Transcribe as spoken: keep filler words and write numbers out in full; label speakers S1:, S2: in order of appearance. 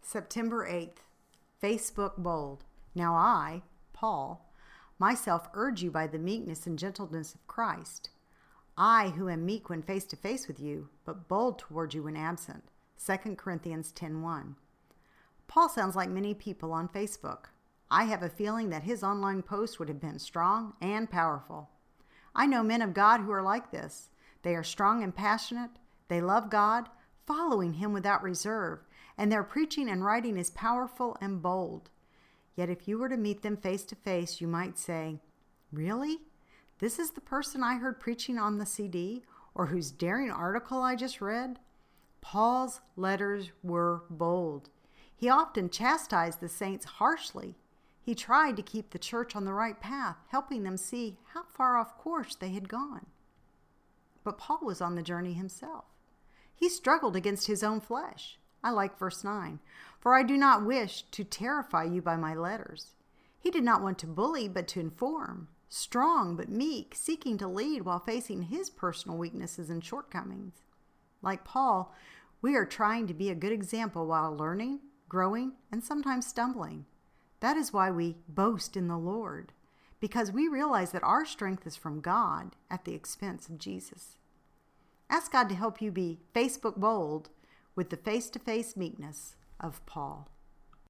S1: September eighth, Facebook bold. Now I, Paul, myself urge you by the meekness and gentleness of Christ. I, who am meek when face to face with you, but bold toward you when absent. Second Corinthians ten one. Paul sounds like many people on Facebook. I have a feeling that his online post would have been strong and powerful. I know men of God who are like this. They are strong and passionate. They love God, following Him without reserve, and their preaching and writing is powerful and bold. Yet if you were to meet them face to face, you might say, "Really? This is the person I heard preaching on the C D, or whose daring article I just read?" Paul's letters were bold. He often chastised the saints harshly. He tried to keep the church on the right path, helping them see how far off course they had gone. But Paul was on the journey himself. He struggled against his own flesh. I like verse nine. For I do not wish to terrify you by my letters. He did not want to bully, but to inform. Strong, but meek, seeking to lead while facing his personal weaknesses and shortcomings. Like Paul, we are trying to be a good example while learning, growing, and sometimes stumbling. That is why we boast in the Lord, because we realize that our strength is from God at the expense of Jesus. Ask God to help you be Facebook bold with the face-to-face meekness of Paul.